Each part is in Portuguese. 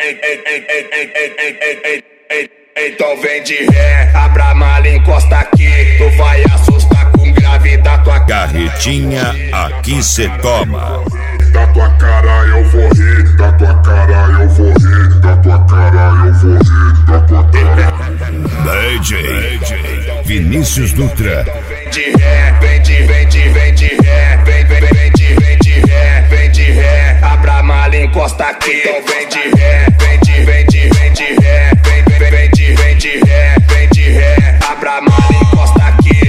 Então vem de ré, abra a mala, encosta aqui. Tu vai assustar com grave da tua Carretinha, aqui cê toma. Da tua cara eu vou rir, da tua cara eu vou rir, da tua cara eu vou rir, da tua cara. DJ Vinícius Dutra. Vem de ré, vem de ré, vem de ré, vem de ré, abra a mala, encosta aqui. Então vem de ré, vem de ré, vem de ré, abra a mala, encosta aqui.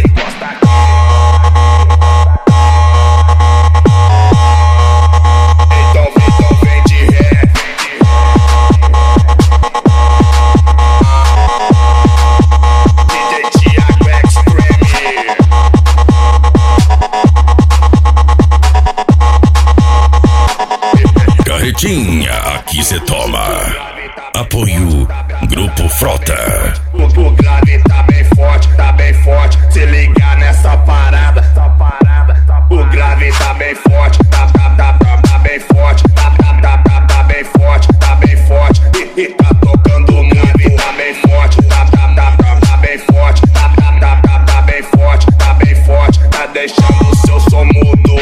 Então vem de ré. DJ Thiago Extreme. Carretinha, aqui cê toma. Apoio Grupo Frota. O grave tá bem forte, se ligar nessa parada. O grave tá bem forte, tá bem forte, tá bem forte. E tá tocando o grave, tá bem forte, tá bem forte, tá bem forte, tá deixando o seu som mudo.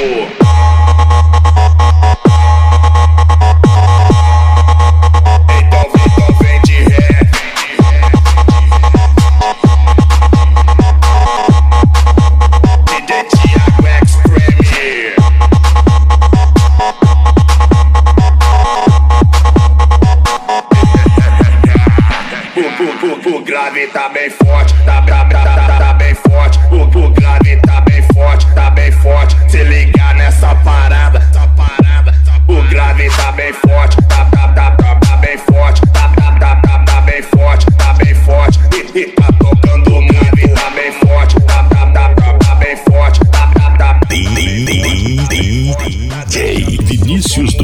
O grave tá bem forte, tá bem forte. O grave tá bem forte, se ligar nessa parada. O grave tá bem forte, tá bem forte, tá bem forte. E tá tocando o grave, tá bem forte, tá bem forte, DJ Vinícius Dutra.